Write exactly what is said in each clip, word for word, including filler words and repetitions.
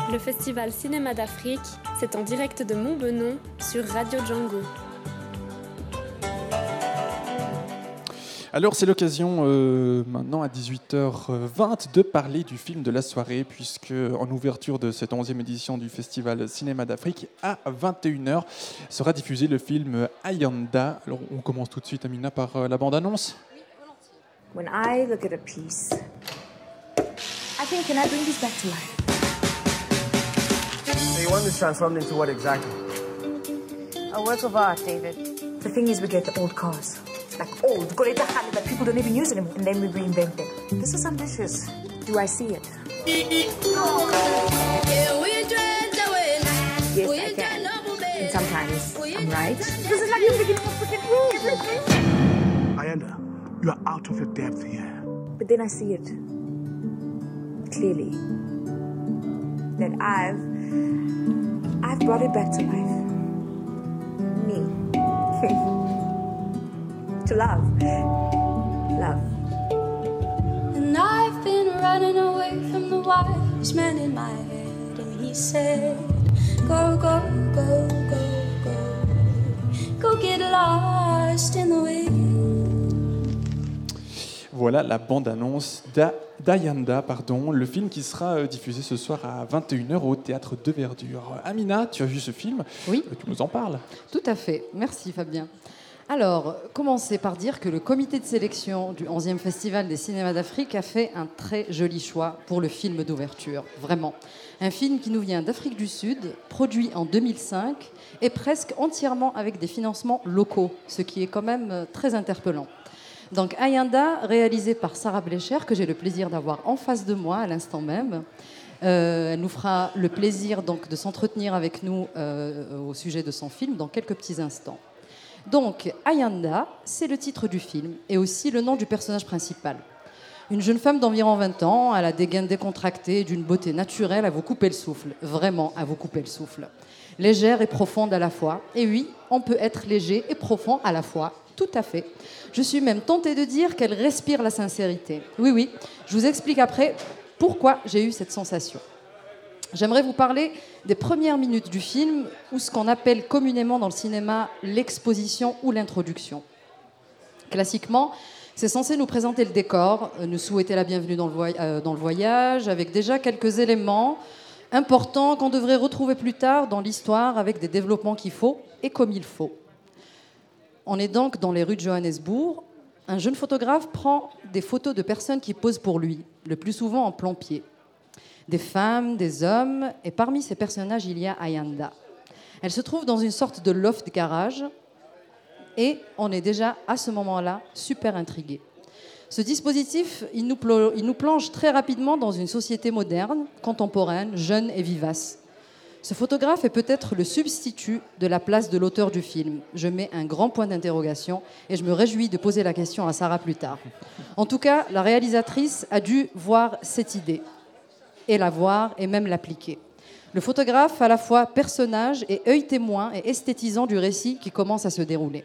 Le Festival Cinéma d'Afrique, c'est en direct de Montbenon sur Radio Django. Alors c'est l'occasion euh, maintenant à dix-huit heures vingt de parler du film de la soirée, puisque en ouverture de cette onzième édition du Festival Cinéma d'Afrique, à vingt et une heures sera diffusé le film Ayanda. Alors on commence tout de suite, Amina, par euh, la bande-annonce. When I look at a piece, I think, can I bring this back to life? So you want this transformed into what exactly? A work of art, David. The thing is, we get the old cars. Like old, Goleta Khan that people don't even use anymore. And then we reinvent them. This is ambitious. Do I see it? Yes, I can. And sometimes I'm right. This is like the beginning of freaking room. Ayanda, you are out of your depth here. But then I see it clearly. That I've, I've brought it back to life. Me. To love. Love. And I've been running away from the wise man in my head. And he said, go, go, go, go, go. Go get lost in the wind. Voilà la bande-annonce d'A- d'Ayanda, pardon, le film qui sera diffusé ce soir à vingt et une heures au Théâtre de Verdure. Amina, tu as vu ce film ? Oui. Tu nous en parles ? Tout à fait. Merci Fabien. Alors, commencer par dire que le comité de sélection du onzième Festival des cinémas d'Afrique a fait un très joli choix pour le film d'ouverture. Vraiment. Un film qui nous vient d'Afrique du Sud, produit en deux mille cinq et presque entièrement avec des financements locaux, ce qui est quand même très interpellant. Donc Ayanda, réalisé par Sarah Blecher, que j'ai le plaisir d'avoir en face de moi à l'instant même. Euh, elle nous fera le plaisir donc, de s'entretenir avec nous euh, au sujet de son film dans quelques petits instants. Donc, Ayanda, c'est le titre du film et aussi le nom du personnage principal. Une jeune femme d'environ vingt ans, à la dégaine décontractée, d'une beauté naturelle à vous couper le souffle. Vraiment à vous couper le souffle. Légère et profonde à la fois. Et oui, on peut être léger et profond à la fois. Tout à fait. Je suis même tentée de dire qu'elle respire la sincérité. Oui, oui, je vous explique après pourquoi j'ai eu cette sensation. J'aimerais vous parler des premières minutes du film, ou ce qu'on appelle communément dans le cinéma l'exposition ou l'introduction. Classiquement, c'est censé nous présenter le décor, nous souhaiter la bienvenue dans le, voy- euh, dans le voyage, avec déjà quelques éléments importants qu'on devrait retrouver plus tard dans l'histoire, avec des développements qu'il faut et comme il faut. On est donc dans les rues de Johannesburg. Un jeune photographe prend des photos de personnes qui posent pour lui, le plus souvent en plan-pied. Des femmes, des hommes, et parmi ces personnages, il y a Ayanda. Elle se trouve dans une sorte de loft garage, et on est déjà, à ce moment-là, super intrigué. Ce dispositif, il nous, plo- il nous plonge très rapidement dans une société moderne, contemporaine, jeune et vivace. Ce photographe est peut-être le substitut de la place de l'auteur du film. Je mets un grand point d'interrogation, et je me réjouis de poser la question à Sarah plus tard. En tout cas, la réalisatrice a dû voir cette idée. Et la voir et même l'appliquer. Le photographe, à la fois personnage et œil témoin et esthétisant du récit qui commence à se dérouler.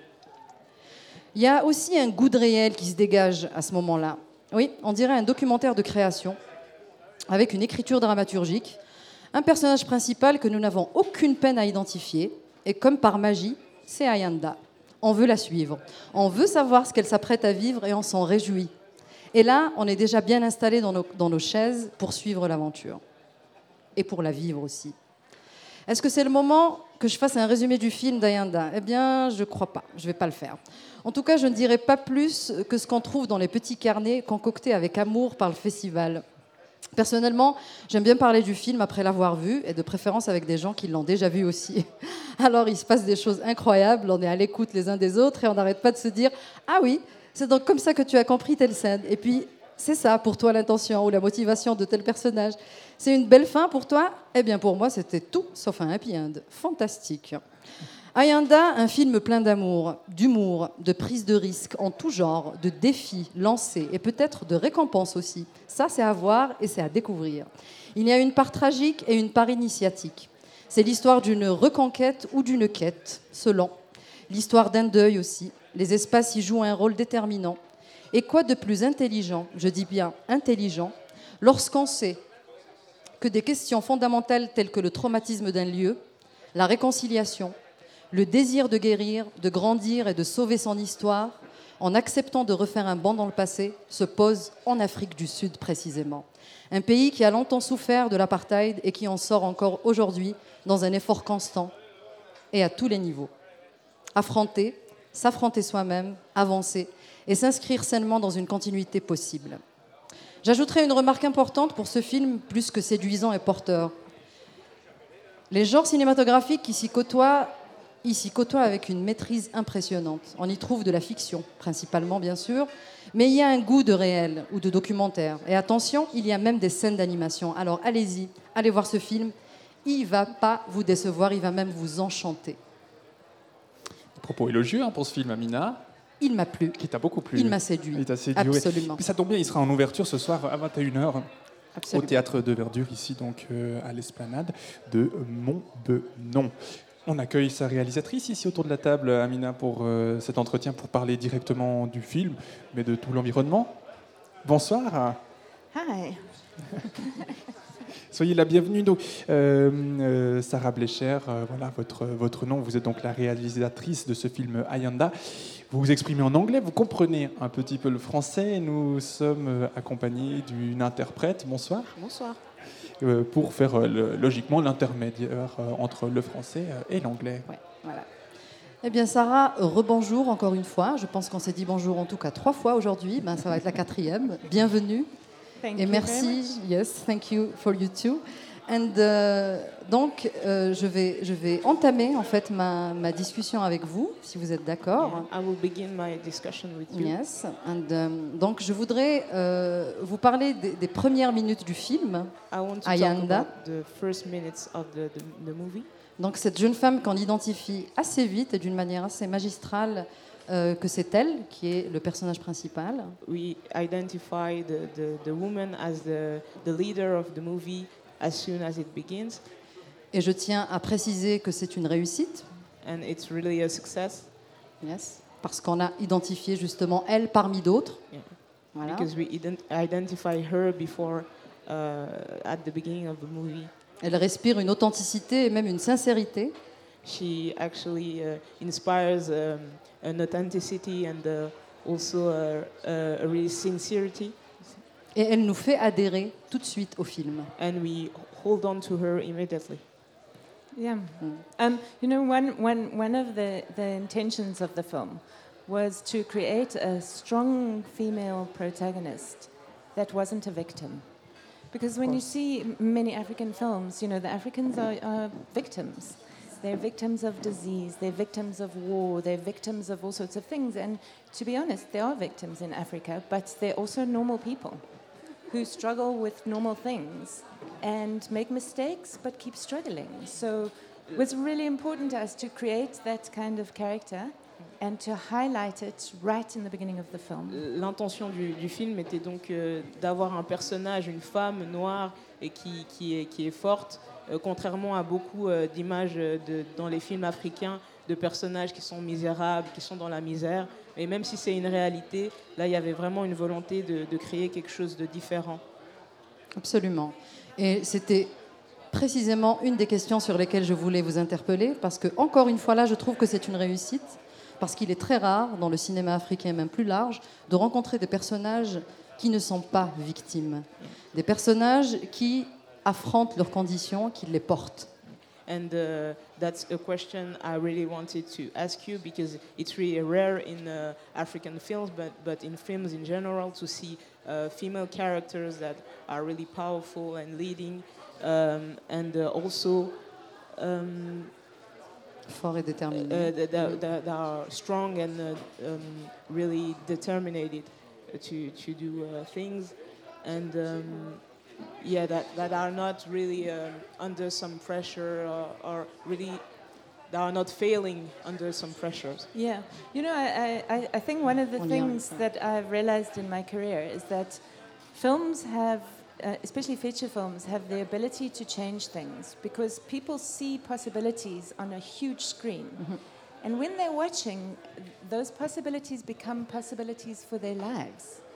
Il y a aussi un goût de réel qui se dégage à ce moment-là. Oui, on dirait un documentaire de création, avec une écriture dramaturgique, un personnage principal que nous n'avons aucune peine à identifier, et comme par magie, c'est Ayanda. On veut la suivre, on veut savoir ce qu'elle s'apprête à vivre et on s'en réjouit. Et là, on est déjà bien installés dans nos, dans nos chaises pour suivre l'aventure. Et pour la vivre aussi. Est-ce que c'est le moment que je fasse un résumé du film d'Ayanda ? Eh bien, je ne crois pas. Je ne vais pas le faire. En tout cas, je ne dirai pas plus que ce qu'on trouve dans les petits carnets concoctés avec amour par le festival. Personnellement, j'aime bien parler du film après l'avoir vu, et de préférence avec des gens qui l'ont déjà vu aussi. Alors, il se passe des choses incroyables, on est à l'écoute les uns des autres, et on n'arrête pas de se dire « Ah oui !» C'est donc comme ça que tu as compris telle scène. Et puis, c'est ça pour toi l'intention ou la motivation de tel personnage. C'est une belle fin pour toi ? Eh bien, pour moi, c'était tout sauf un happy end. Fantastique. Ayanda, un film plein d'amour, d'humour, de prise de risque en tout genre, de défis lancés et peut-être de récompenses aussi. Ça, c'est à voir et c'est à découvrir. Il y a une part tragique et une part initiatique. C'est l'histoire d'une reconquête ou d'une quête, selon. L'histoire d'un deuil aussi. Les espaces y jouent un rôle déterminant. Et quoi de plus intelligent, je dis bien intelligent, lorsqu'on sait que des questions fondamentales telles que le traumatisme d'un lieu, la réconciliation, le désir de guérir, de grandir et de sauver son histoire, en acceptant de refaire un bond dans le passé, se posent en Afrique du Sud précisément. Un pays qui a longtemps souffert de l'apartheid et qui en sort encore aujourd'hui dans un effort constant et à tous les niveaux. Affronter, s'affronter soi-même, avancer et s'inscrire sainement dans une continuité possible. J'ajouterai une remarque importante pour ce film plus que séduisant et porteur. Les genres cinématographiques qui s'y côtoient, ils s'y côtoient avec une maîtrise impressionnante. On y trouve de la fiction, principalement bien sûr, mais il y a un goût de réel ou de documentaire. Et attention, il y a même des scènes d'animation. Alors allez-y, allez voir ce film. Il ne va pas vous décevoir, il va même vous enchanter. Propos élogieux hein, pour ce film, Amina. Il m'a plu. Qui t'a beaucoup plu. Il m'a séduit. Il t'a séduit, absolument. Oui. Ça tombe bien, il sera en ouverture ce soir à vingt et une heures absolument. Au Théâtre de Verdure, ici donc euh, à l'esplanade de Montbenon. On accueille sa réalisatrice ici autour de la table, Amina, pour euh, cet entretien, pour parler directement du film, mais de tout l'environnement. Bonsoir. Hi. Soyez la bienvenue. Donc, euh, euh, Sarah Blecher, euh, voilà votre, votre nom. Vous êtes donc la réalisatrice de ce film Ayanda. Vous vous exprimez en anglais, vous comprenez un petit peu le français. Nous sommes accompagnés d'une interprète. Bonsoir. Bonsoir. Euh, pour faire euh, le, logiquement l'intermédiaire euh, entre le français euh, et l'anglais. Ouais, voilà. Eh bien, Sarah, rebonjour encore une fois. Je pense qu'on s'est dit bonjour en tout cas trois fois aujourd'hui. Ben, ça va être la quatrième. Bienvenue. Thank Et you merci. very much. Yes, thank you for you too. And uh, donc, euh, je vais je vais entamer en fait ma, ma discussion avec vous, si vous êtes d'accord. Yeah, I will begin my discussion with you. Yes. And um, donc, je voudrais euh, vous parler des, des premières minutes du film. I want to Ayanda. talk about the first minutes of the, the, the movie. Donc, cette jeune femme qu'on identifie assez vite et d'une manière assez magistrale euh, que c'est elle qui est le personnage principal. We identify the, the, the woman as the, the leader of the movie as soon as it begins. Et je tiens à préciser que c'est une réussite. And it's really a success. Yes. Parce qu'on a identifié justement elle parmi d'autres. Yeah. Voilà. Because we ident- identify her before uh, at the beginning of the movie. Elle respire une authenticité et même une sincérité. She actually uh, inspires um, an authenticity and uh, also a, a, a really sincerity. Et elle nous fait adhérer tout de suite au film. And we hold on to her immediately. Yeah. Um, you know, one, one, one of the, the intentions of the film was to create a strong female protagonist that wasn't a victim. Because when you see many African films, you know, the Africans are, are victims. They're victims of disease, they're victims of war, they're victims of all sorts of things. And to be honest, there are victims in Africa, but they're also normal people who struggle with normal things and make mistakes but keep struggling. So it was really important to us to create that kind of character and to highlight it right in the beginning of the film. L'intention du, du film était donc euh, d'avoir un personnage, une femme noire et qui, qui, est, qui est forte, euh, contrairement à beaucoup euh, d'images de, dans les films africains de personnages qui sont misérables, qui sont dans la misère. Et même si c'est une réalité, là, il y avait vraiment une volonté de, de créer quelque chose de différent. Absolument. Et c'était précisément une des questions sur lesquelles je voulais vous interpeller, parce que, encore une fois là, je trouve que c'est une réussite, parce qu'il est très rare, dans le cinéma africain même plus large, de rencontrer des personnages qui ne sont pas victimes. Des personnages qui affrontent leurs conditions, qui les portent. And uh, that's a question I really wanted to ask you, because it's really rare in uh, African films, but, but in films in general, to see uh, female characters that are really powerful and leading, um, and uh, also um, Fort et déterminé. uh, that, that, that are strong and uh, um, really determined to, to do uh, things. And um, yeah, that, that are not really um, under some pressure or, or really that are not failing under some pressures. Yeah, you know, I, I, I think one of the On y arrive. things that I've realized in my career is that films have, uh, especially feature films, have the ability to change things because people see possibilities on a huge screen. Mm-hmm. And when they're watching, those possibilities become possibilities for their lives.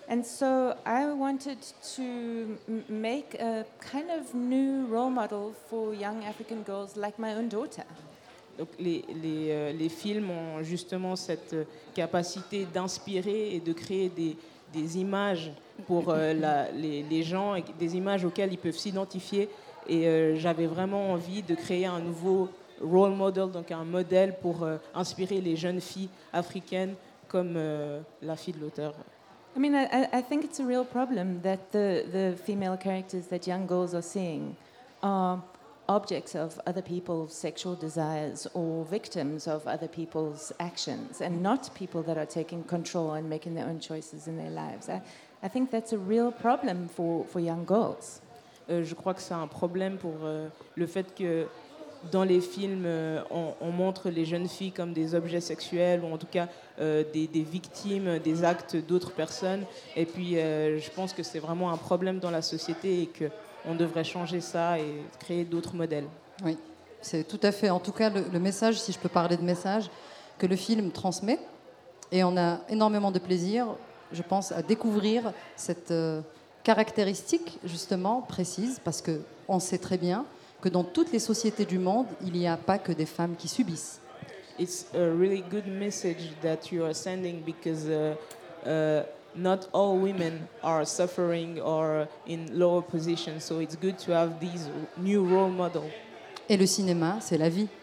And so I wanted to m- make a kind of new role model for young African girls like my own daughter. Donc les, les, euh, les films ont justement cette euh, capacité d'inspirer et de créer des, des images pour euh, la, les, les gens, et des images auxquelles ils peuvent s'identifier. Et euh, j'avais vraiment envie de créer un nouveau role model, donc un modèle pour euh, inspirer les jeunes filles africaines comme euh, la fille de l'auteur. I mean, I, I think it's a real problem that the, the female characters that young girls are seeing are objects of other people's sexual desires or victims of other people's actions and not people that are taking control and making their own choices in their lives. I, I think that's a real problem for, for young girls. Euh, je crois que c'est un problème pour euh, le fait que dans les films, euh, on, on montre les jeunes filles comme des objets sexuels ou en tout cas euh, des, des victimes des actes d'autres personnes. Et puis euh, je pense que c'est vraiment un problème dans la société et que on devrait changer ça et créer d'autres modèles. Oui, c'est tout à fait, en tout cas, le, le message, si je peux parler de message, que le film transmet. Et on a énormément de plaisir, je pense, à découvrir cette euh, caractéristique, justement, précise, parce qu'on sait très bien que dans toutes les sociétés du monde, il n'y a pas que des femmes qui subissent. It's a really good message that you are sending because uh, uh, not all women are suffering or in lower positions, so it's good to have these new role models. Et le cinéma, c'est la vie.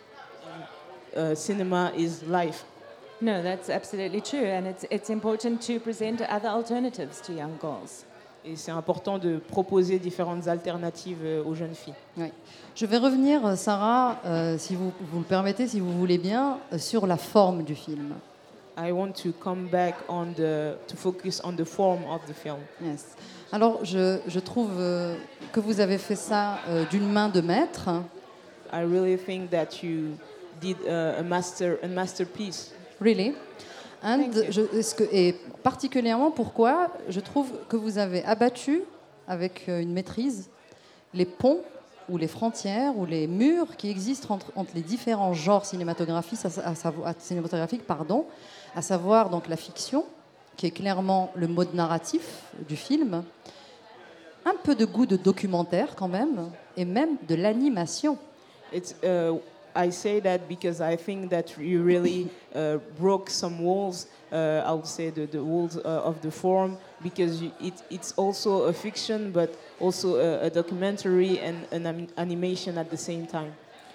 Uh, cinema is life. No, that's absolutely true, and it's, it's important to present other alternatives to young girls. Et c'est important de proposer différentes alternatives euh, aux jeunes filles. Oui. Je vais revenir, Sarah, euh, si vous, vous le permettez, si vous voulez bien, euh, sur la forme du film. I want to come back on the to focus on the form of the film. Yes. Alors, je, je trouve euh, que vous avez fait ça euh, d'une main de maître. I really think that you did uh, a master a masterpiece. Really. And je, est-ce que, et particulièrement pourquoi je trouve que vous avez abattu avec une maîtrise les ponts ou les frontières ou les murs qui existent entre, entre les différents genres cinématographiques, à, à savoir, cinématographiques pardon, à savoir donc la fiction, qui est clairement le mode narratif du film, un peu de goût de documentaire quand même, et même de l'animation. It's, uh, I say that because I think that you really uh, broke some walls. Uh, I would say the, the walls uh, of the form, because you, it, it's also a fiction, but also a, a documentary and an anim- animation at the same time.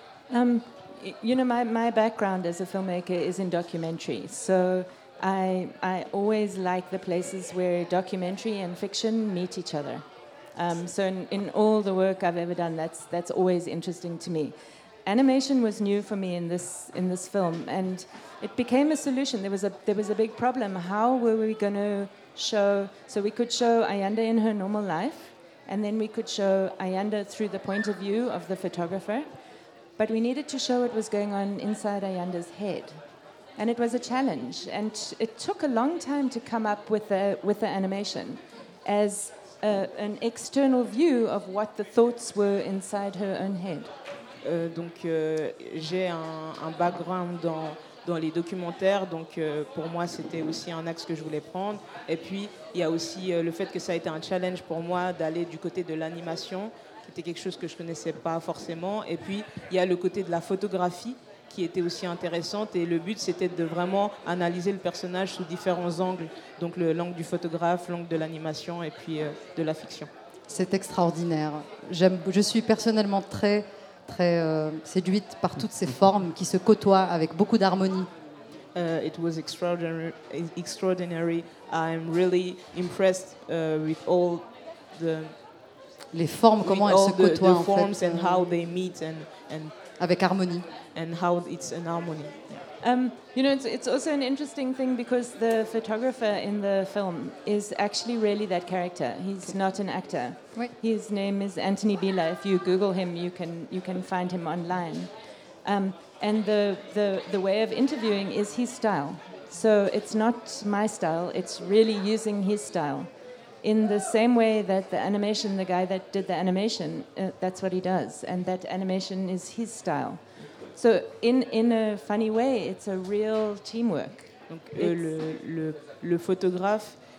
Um, y- you know, my, my background as a filmmaker is in documentary, so I, I always like the places where documentary and fiction meet each other. Um, so in, in all the work I've ever done, that's, that's always interesting to me. Animation was new for me in this in this film, and it became a solution. There was a there was a big problem. How were we going to show? So we could show Ayanda in her normal life, and then we could show Ayanda through the point of view of the photographer. But we needed to show what was going on inside Ayanda's head, and it was a challenge. And it took a long time to come up with the with the animation, as a, an external view of what the thoughts were inside her own head. Euh, donc euh, j'ai un, un background dans, dans les documentaires, donc euh, pour moi c'était aussi un axe que je voulais prendre. Et puis il y a aussi euh, le fait que ça a été un challenge pour moi d'aller du côté de l'animation, qui était quelque chose que je connaissais pas forcément. Et puis il y a le côté de la photographie qui était aussi intéressante, et le but c'était de vraiment analyser le personnage sous différents angles, donc le, l'angle du photographe, l'angle de l'animation et puis euh, de la fiction. C'est extraordinaire. J'aime, je suis personnellement très très euh, séduite par toutes ces formes qui se côtoient avec beaucoup d'harmonie. Uh, it was extraordinary. Extraordinary. I'm really impressed uh, with all the les formes, comment elles se the, côtoient the en forms fait, and how they meet and and avec harmonie. And how it's an harmony. Um, you know, it's, it's also an interesting thing because the photographer in the film is actually really that character. He's not an actor. Oui. His name is Anthony Bila. If you Google him, you can you can find him online. Um, and the, the the way of interviewing is his style. So it's not my style. It's really using his style. In the same way that the animation, the guy that did the animation, uh, that's what he does, and that animation is his style. So in in a funny way, it's a real teamwork. Donc euh, le, le, le photographe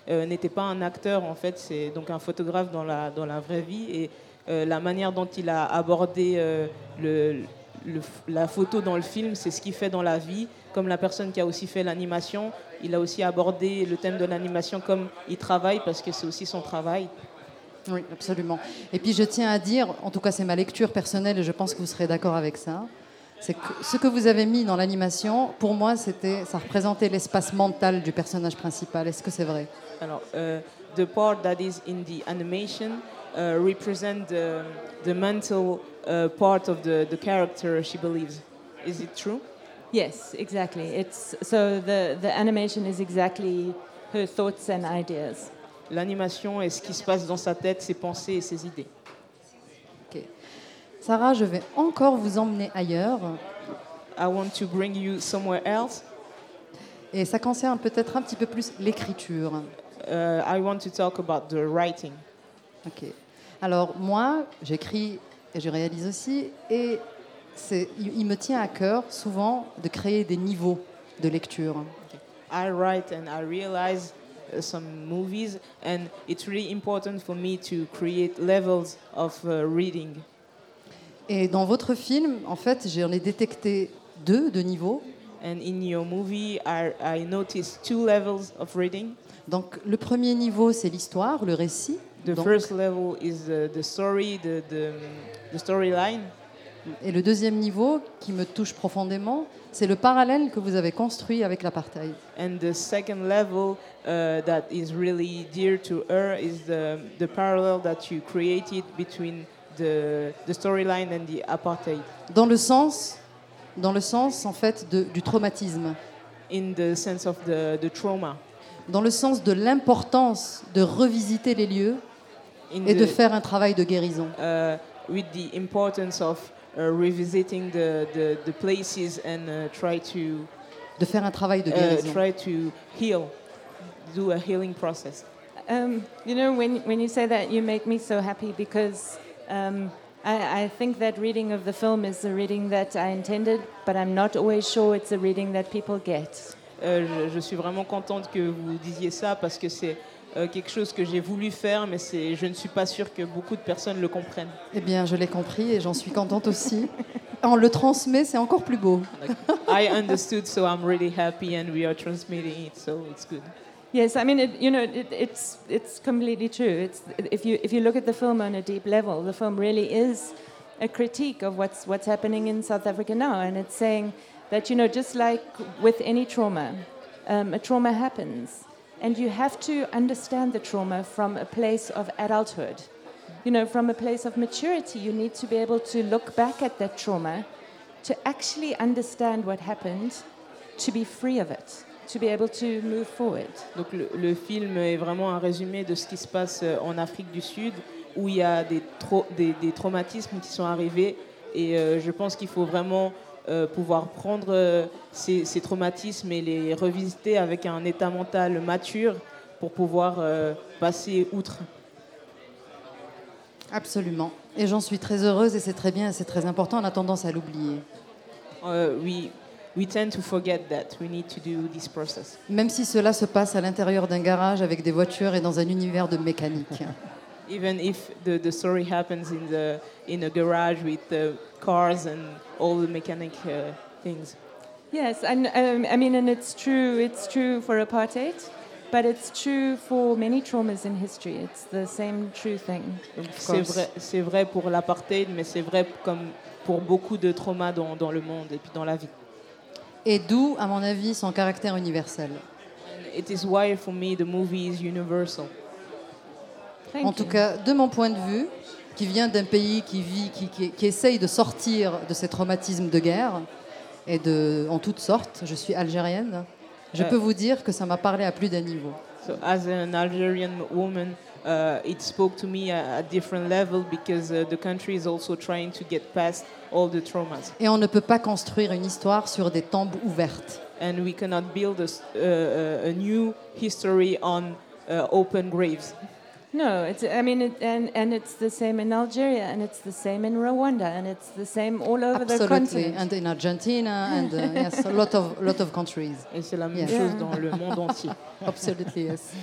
euh, n'était pas un acteur, en fait, c'est donc un photographe dans la, dans la vraie vie. Et euh, la manière dont il a abordé euh, le, le, la photo dans le film, c'est ce qu'il fait dans la vie. Comme la personne qui a aussi fait l'animation, il a aussi abordé le thème de l'animation comme il travaille, parce que c'est aussi son travail. Oui, absolument. Et puis je tiens à dire, en tout cas c'est ma lecture personnelle et je pense que vous serez d'accord avec ça, c'est que ce que vous avez mis dans l'animation, pour moi, c'était, ça représentait l'espace mental du personnage principal. Est-ce que c'est vrai? Alors, uh, the part that is in the animation uh, represent the, the mental uh, part of the, the character she believes. Is it true? Yes, exactly. It's so the the animation is exactly her thoughts and ideas. L'animation est ce qui se passe dans sa tête, ses pensées et ses idées. Ok. Sarah, je vais encore vous emmener ailleurs. I want to bring you somewhere else. Et ça concerne peut-être un petit peu plus l'écriture. Uh, I want to talk about the writing. Ok. Alors moi, j'écris et je réalise aussi, et c'est, il, il me tient à cœur souvent de créer des niveaux de lecture. Okay. I write and I realize uh, some movies, and it's really important for me to create levels of uh, reading. Et dans votre film, en fait, j'en ai détecté deux de niveaux. And in your movie, I, I noticed two levels of reading. Donc, le premier niveau, c'est l'histoire, le récit. The Donc, first level is uh, the story, the, the, the storyline. et le deuxième niveau, qui me touche profondément, c'est le parallèle que vous avez construit avec l'apartheid. And the second level uh, that is really dear to her is the, the parallel that you created between the, the storyline and the apartheid. Dans le sens, dans le sens en fait, de, du traumatisme. In the sense of the, the trauma. Dans le sens de l'importance de revisiter les lieux In et the, de faire un travail de guérison. Uh, with the importance of uh, revisiting the, the, the places and uh, try to De faire un travail de uh, guérison. try to heal, do a healing process. Um, you know, when when you say that, you make me so happy because um, I, I think that reading of the film is the reading that I intended, but I'm not always sure it's the reading that people get. Euh, je, je suis vraiment contente que vous disiez ça parce que c'est euh, quelque chose que j'ai voulu faire, mais c'est, je ne suis pas sûre que beaucoup de personnes le comprennent. Eh bien, je l'ai compris et j'en suis contente aussi. On le transmet, c'est encore plus beau. Like, I understood, so I'm really happy, and we are transmitting it, so it's good. Yes, I mean, it, you know, it, it's it's completely true. It's if you if you look at the film on a deep level, the film really is a critique of what's what's happening in South Africa now, and it's saying that, you know, just like with any trauma, um, a trauma happens, and you have to understand the trauma from a place of adulthood. You know, from a place of maturity, you need to be able to look back at that trauma, to actually understand what happened, to be free of it, to be able to move forward. Donc le, le film est vraiment un résumé de ce qui se passe en Afrique du Sud, où il y a des, tra- des, des traumatismes qui sont arrivés, et euh, je pense qu'il faut vraiment euh, pouvoir prendre euh, ces, ces traumatismes et les revisiter avec un état mental mature pour pouvoir euh, passer outre. Absolument. Et j'en suis très heureuse et c'est très bien et c'est très important. On a tendance à l'oublier. Uh, we, we tend to forget that we need to do this process. Même si cela se passe à l'intérieur d'un garage avec des voitures et dans un univers de mécanique. Even if the, the story happens in, the, in a garage with the cars and all the mechanic uh, things. Yes, and um, I mean, and it's true. It's true for apartheid, but it's true for many traumas in history. It's the same true thing. Donc c'est vrai, c'est vrai pour l'apartheid, mais c'est vrai comme pour beaucoup de traumas dans, dans le monde et puis dans la vie. Et d'où, à mon avis, son caractère universel. And it is why for me the movie is universal. Thank En you. tout cas, de mon point de vue, qui vient d'un pays qui vit, qui, qui, qui essaye de sortir de ces traumatismes de guerre et de, en toutes sortes. Je suis algérienne. Je Euh. peux vous dire que ça m'a parlé à plus d'un niveau. So as an Algerian woman, uh, it spoke to me at a different level because uh, the country is also trying to get past all the traumas. Et on ne peut pas construire une histoire sur des tombes ouvertes. And we cannot build a, s- uh, a new history on uh, open graves. No, it's. I mean, it, and and it's the same in Algeria, and it's the same in Rwanda, and it's the same all over the Absolutely. continent. And in Argentina and uh, yes, a lot of lot of countries. Et c'est la même Yes. chose Yeah. dans le monde entier. Absolutely, yes.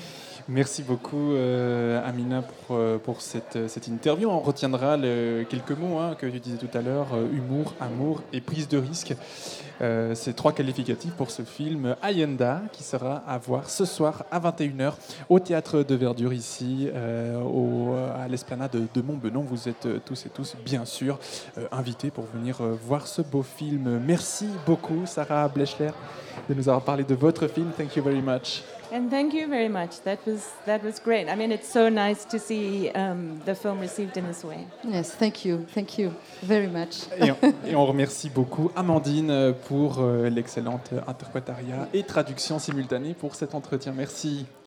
Merci beaucoup euh, Amina pour, euh, pour cette, cette interview. On retiendra le, quelques mots hein, que tu disais tout à l'heure, euh, humour, amour et prise de risque. Euh, c'est trois qualificatifs pour ce film Ayenda qui sera à voir ce soir à vingt et une heures au Théâtre de Verdure ici euh, au, à l'Esplanade de, de Montbenon. Vous êtes euh, tous et tous bien sûr euh, invités pour venir euh, voir ce beau film. Merci beaucoup Sarah Blechler de nous avoir parlé de votre film. Thank you very much. And thank you very much. That was that was great. I mean, it's so nice to see um, the film received in this way. Yes, thank you, thank you very much. Et on, et on remercie beaucoup Amandine pour euh, l'excellente interprétariat et traduction simultanée pour cet entretien. Merci.